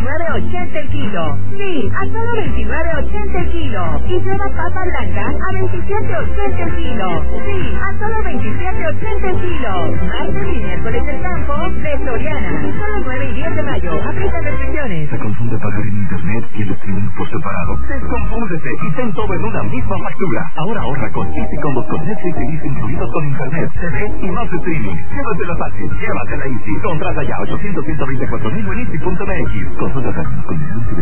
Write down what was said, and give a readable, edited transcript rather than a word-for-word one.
29.80 el kilo. Sí, a solo 29.80 el kilo. Y lleva papa blanca a 27.80 el kilo. Sí, a solo 27.80 el kilo. Martes y miércoles del campo de Soriana. Solo 9 y 10 de mayo. Aplica restricciones. Se confunde pagar en internet y el streaming por separado. Desconfúndese y ten todo en una misma factura. Ahora ahorra con Easy Combos con Netflix y Disney incluidos con internet, TV y más streaming. Llévatela fácil, llévatela Easy. Contrata ya 800-124.000 en Easy.mx. Consulta términos, condiciones y